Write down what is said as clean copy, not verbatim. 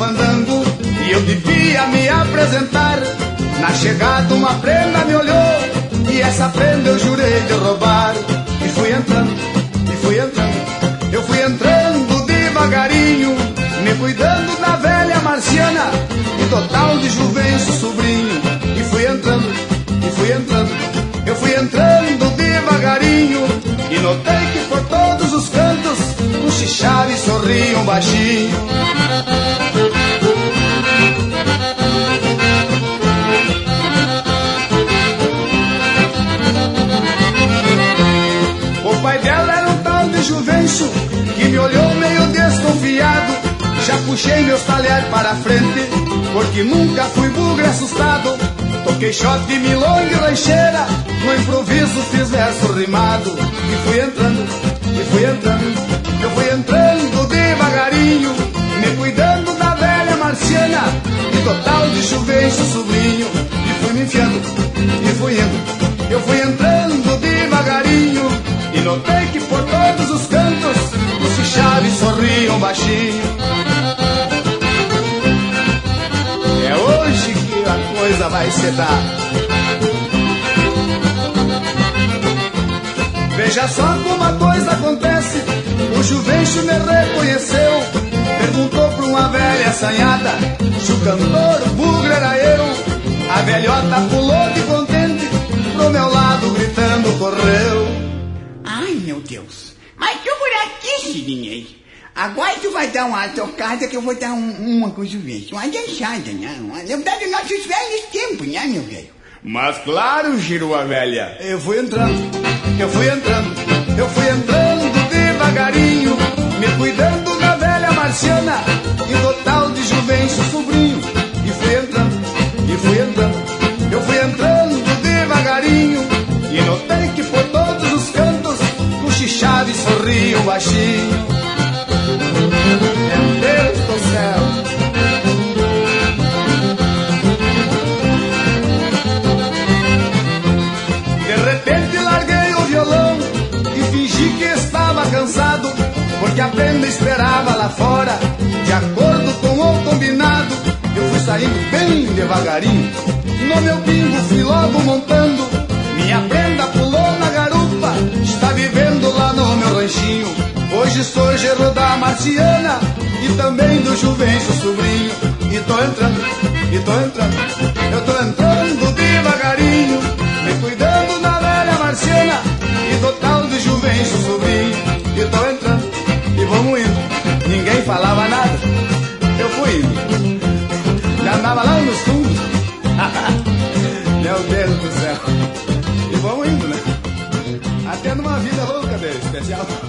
fandango e eu devia me apresentar. Na chegada uma prenda me olhou e essa prenda eu jurei de roubar. E fui entrando, eu fui entrando devagarinho, me cuidando da velha marciana e total de Juvencio sobrinho. E fui entrando, eu fui entrando devagarinho e notei que por todos os cantos cochichavam e sorriam baixinho. O pai dela era um tal de Juvencio que me olhou meio desconfiado. Já puxei meus talheres para a frente, porque nunca fui bugre assustado. Toquei shot, milonga e rancheira, no improviso fiz verso rimado. E fui entrando, eu fui entrando devagarinho, me cuidando da velha marciana e total de Juvencio sobrinho. E fui me enfiando, e fui indo, eu fui entrando devagarinho e notei que por todos os cantos os chaves sorriam baixinho. É hoje que a coisa vai se dar. Veja só como a coisa acontece. O Juvencio me reconheceu, perguntou pra uma velha assanhada se o cantor bugre era eu. A velhota pulou de contente pro meu lado gritando correu. Ai meu Deus, mas tu por aqui, Sirinei. Agora tu vai dar uma tocada que eu vou dar uma com o Juvencio, uma dançada, né? Lembrar dos nossos velhos tempos, né, meu velho? Mas claro, Girua velha. Eu fui entrando devagarinho, me cuidando da velha marciana e total de Juvencio sobrinho. E fui entrando, eu fui entrando devagarinho e notei que por todos os cantos cochichavam e sorriam baixinho. Meu Deus do céu. De repente larguei o violão e fingi que estava cansado, porque a prenda esperava lá fora, de acordo com o combinado. Eu fui saindo bem devagarinho, no meu bingo fui logo montando. Minha prenda pulou na garupa, está vivendo lá no meu ranchinho. Hoje sou genro da Marciana e também do Juvencio sobrinho. E tô entrando, eu tô entrando devagarinho, me cuidando da velha Marciana e total de Juvencio sobrinho. E tô entrando, e vamos indo, ninguém falava nada, eu fui indo, já andava lá nos fundos. Meu Deus do céu. E vamos indo, né? Até numa vida louca dele, especial.